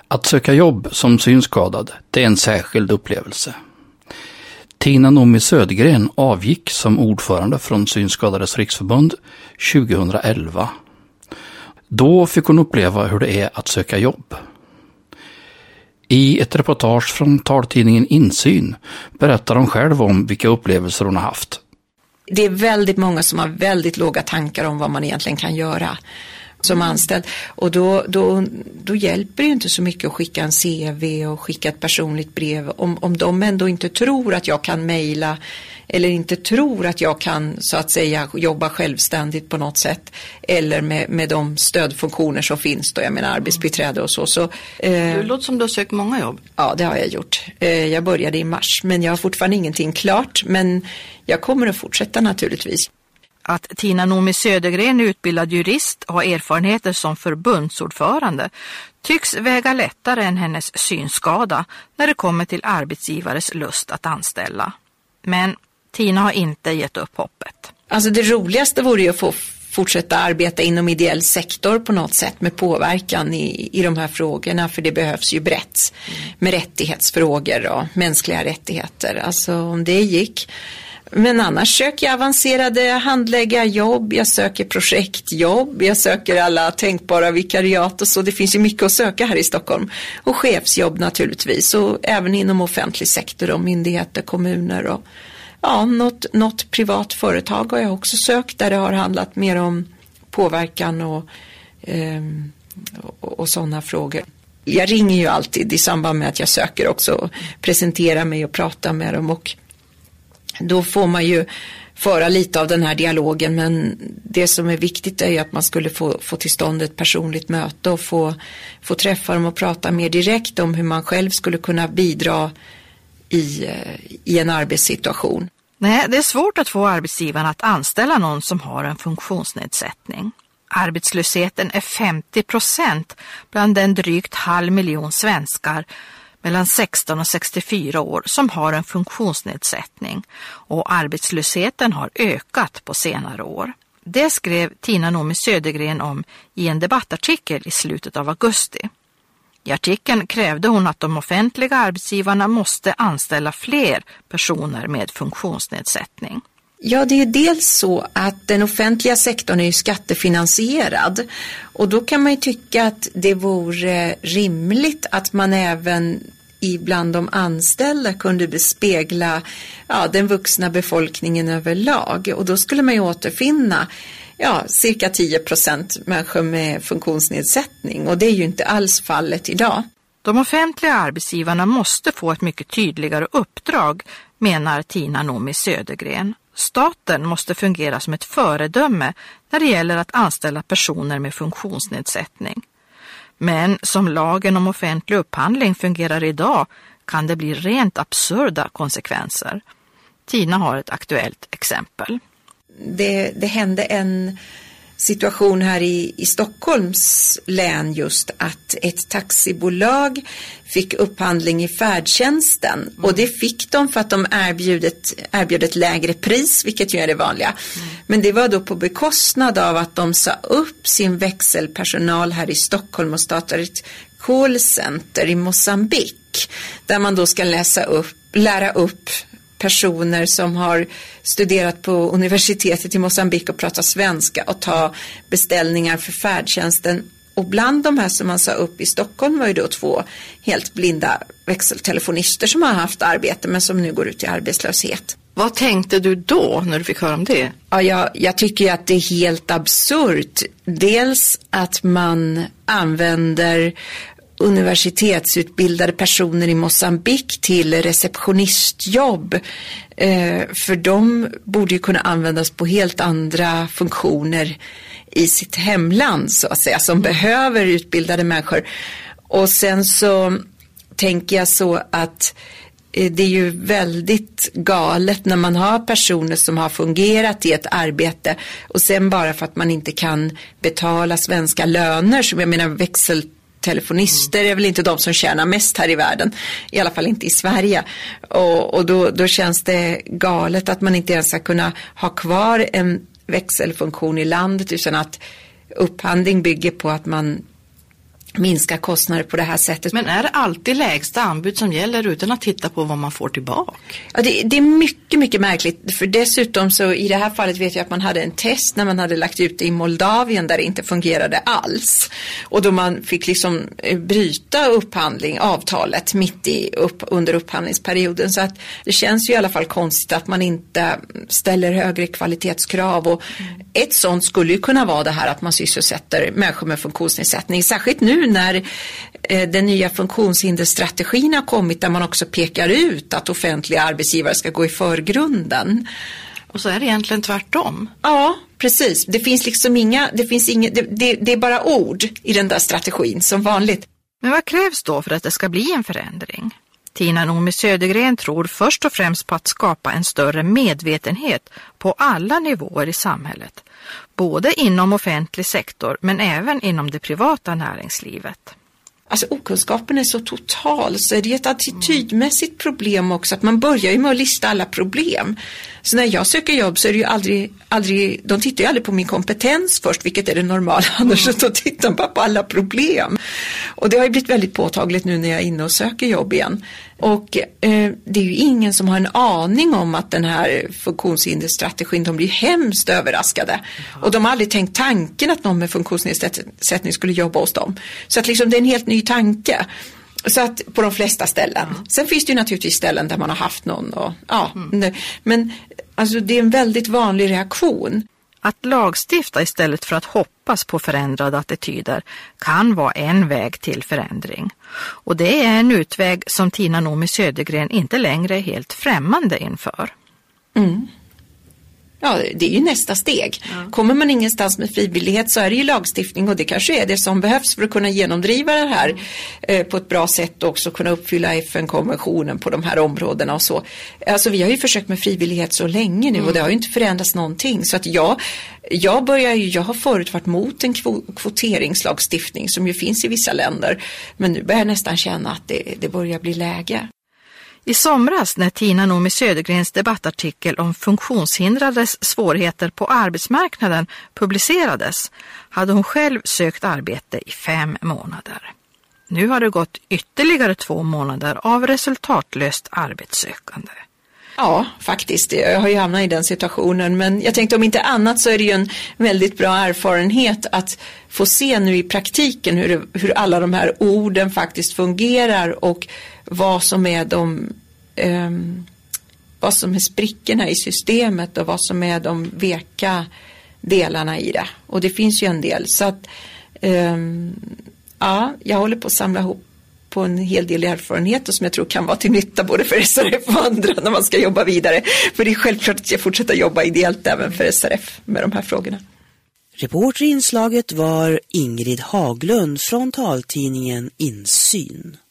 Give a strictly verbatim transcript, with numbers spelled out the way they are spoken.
Att söka jobb som synskadad, det är en särskild upplevelse. Tina Noomi Södergren avgick som ordförande från Synskadades riksförbund tjugohundraelva. Då fick hon uppleva hur det är att söka jobb. I ett reportage från taltidningen Insyn berättar hon själv om vilka upplevelser hon har haft. Det är väldigt många som har väldigt låga tankar om vad man egentligen kan göra som anställd. Och då, då, då hjälper det ju inte så mycket att skicka en C V och skicka ett personligt brev. Om, om de ändå inte tror att jag kan mejla eller inte tror att jag kan så att säga jobba självständigt på något sätt. Eller med, med de stödfunktioner som finns då, jag menar arbetsbiträde och så. så eh, det låter som du har sökt många jobb. Ja, det har jag gjort. Eh, jag började i mars men jag har fortfarande ingenting klart. Men jag kommer att fortsätta naturligtvis. Att Tina Noomi Södergren är utbildad jurist och har erfarenheter som förbundsordförande tycks väga lättare än hennes synskada när det kommer till arbetsgivares lust att anställa. Men Tina har inte gett upp hoppet. Alltså det roligaste vore ju att få fortsätta arbeta inom ideell sektor på något sätt med påverkan i, i de här frågorna, för det behövs ju brett med rättighetsfrågor och mänskliga rättigheter. Alltså om det gick. Men annars söker jag avancerade handläggarjobb, jag söker projektjobb, jag söker alla tänkbara vikariat och så. Det finns ju mycket att söka här i Stockholm. Och chefsjobb naturligtvis, och även inom offentlig sektor och myndigheter, kommuner och ja, något, något privat företag har jag också sökt där det har handlat mer om påverkan och, eh, och, och sådana frågor. Jag ringer ju alltid i samband med att jag söker också och presenterar mig och pratar med dem, och då får man ju föra lite av den här dialogen, men det som är viktigt är ju att man skulle få, få till stånd ett personligt möte och få, få träffa dem och prata mer direkt om hur man själv skulle kunna bidra i, i en arbetssituation. Nej, det är svårt att få arbetsgivarna att anställa någon som har en funktionsnedsättning. Arbetslösheten är femtio procent bland den drygt halv miljon svenskar mellan sexton och sextiofyra år som har en funktionsnedsättning, och arbetslösheten har ökat på senare år. Det skrev Tina Noomi Södergren om i en debattartikel i slutet av augusti. I artikeln krävde hon att de offentliga arbetsgivarna måste anställa fler personer med funktionsnedsättning. Ja, det är dels så att den offentliga sektorn är ju skattefinansierad, och då kan man ju tycka att det vore rimligt att man även ibland de anställda kunde bespegla ja, den vuxna befolkningen överlag, och då skulle man ju återfinna ja, cirka tio procent människor med funktionsnedsättning, och det är ju inte alls fallet idag. De offentliga arbetsgivarna måste få ett mycket tydligare uppdrag, menar Tina Noomi Södergren. Staten måste fungera som ett föredöme när det gäller att anställa personer med funktionsnedsättning. Men som lagen om offentlig upphandling fungerar idag kan det bli rent absurda konsekvenser. Tina har ett aktuellt exempel. Det, det hände en situation här i, i Stockholms län just att ett taxibolag fick upphandling i färdtjänsten, mm. och det fick de för att de erbjöd ett, erbjöd ett lägre pris, vilket ju är det vanliga. Mm. Men det var då på bekostnad av att de sa upp sin växelpersonal här i Stockholm och startade ett callcenter i Mosambik där man då ska läsa upp, lära upp personer som har studerat på universitetet i Mosambik och pratar svenska och ta beställningar för färdtjänsten. Och bland de här som man sa upp i Stockholm var ju då två helt blinda växeltelefonister som har haft arbete men som nu går ut i arbetslöshet. Vad tänkte du då när du fick höra om det? Ja, jag, jag tycker ju att det är helt absurt. Dels att man använder universitetsutbildade personer i Mosambik till receptionistjobb. Eh, för de borde ju kunna användas på helt andra funktioner i sitt hemland så att säga, som mm. behöver utbildade människor. Och sen så tänker jag så att eh, det är ju väldigt galet när man har personer som har fungerat i ett arbete och sen bara för att man inte kan betala svenska löner, som jag menar växel telefonister är väl inte de som tjänar mest här i världen, i alla fall inte i Sverige, och, och då, då känns det galet att man inte ens ska kunna ha kvar en växelfunktion i landet utan att upphandling bygger på att man minska kostnader på det här sättet. Men är det alltid lägsta anbud som gäller utan att titta på vad man får tillbaka? Ja, det, det är mycket, mycket märkligt. För dessutom så i det här fallet vet jag att man hade en test när man hade lagt ut det i Moldavien där det inte fungerade alls. Och då man fick liksom bryta upphandling, avtalet mitt i upp, under upphandlingsperioden. Så att det känns ju i alla fall konstigt att man inte ställer högre kvalitetskrav. Och mm. ett sånt skulle ju kunna vara det här att man sysselsätter människor med funktionsnedsättning. Särskilt nu när eh, den nya funktionshinderstrategin har kommit där man också pekar ut att offentliga arbetsgivare ska gå i förgrunden. Och så är det egentligen tvärtom. Ja, precis. Det finns liksom inga, det finns inga, det, det, det är bara ord i den där strategin som vanligt. Men vad krävs då för att det ska bli en förändring? Tina Noomi Södergren tror först och främst på att skapa en större medvetenhet på alla nivåer i samhället. Både inom offentlig sektor men även inom det privata näringslivet. Alltså okunskapen är så total så är det ett attitydmässigt problem också att man börjar ju med att lista alla problem. Så när jag söker jobb så är det ju aldrig, aldrig de tittar ju aldrig på min kompetens först, vilket är det normala, annars så mm. tittar de bara på alla problem. Och det har ju blivit väldigt påtagligt nu när jag är inne och söker jobb igen. Och eh, det är ju ingen som har en aning om att den här funktionshinderstrategin, de blir hemskt överraskade. Mm. Och de har aldrig tänkt tanken att någon med funktionsnedsättning skulle jobba hos dem. Så att liksom det är en helt ny tanke. Så att på de flesta ställen. Mm. Sen finns det ju naturligtvis ställen där man har haft någon. Och, ja, mm. Men alltså, det är en väldigt vanlig reaktion. Att lagstifta istället för att hoppas på förändrade attityder kan vara en väg till förändring. Och det är en utväg som Tina Noomi Södergren inte längre är helt främmande inför. Mm. Ja, det är ju nästa steg. Ja. Kommer man ingenstans med frivillighet så är det ju lagstiftning och det kanske är det som behövs för att kunna genomdriva det här mm. eh, på ett bra sätt och också kunna uppfylla F N-konventionen på de här områdena och så. Alltså vi har ju försökt med frivillighet så länge nu mm. och det har ju inte förändrats någonting. Så att jag, jag börjar ju, jag har förut varit mot en kvoteringslagstiftning som ju finns i vissa länder. Men nu börjar jag nästan känna att det, det börjar bli läge. I somras när Tina Noomi Södergrens debattartikel om funktionshindrades svårigheter på arbetsmarknaden publicerades hade hon själv sökt arbete i fem månader. Nu har det gått ytterligare två månader av resultatlöst arbetssökande. Ja, faktiskt. Jag har ju hamnat i den situationen. Men jag tänkte om inte annat så är det ju en väldigt bra erfarenhet att få se nu i praktiken hur, det, hur alla de här orden faktiskt fungerar och vad som är de um, vad som är sprickorna i systemet och vad som är de veka delarna i det. Och det finns ju en del. Så att um, ja, jag håller på att samla ihop på en hel del erfarenheter som jag tror kan vara till nytta både för S R F och andra när man ska jobba vidare. För det är självklart att jag fortsätter jobba ideellt även för S R F med de här frågorna. Reporter i inslaget var Ingrid Haglund från taltidningen Insyn.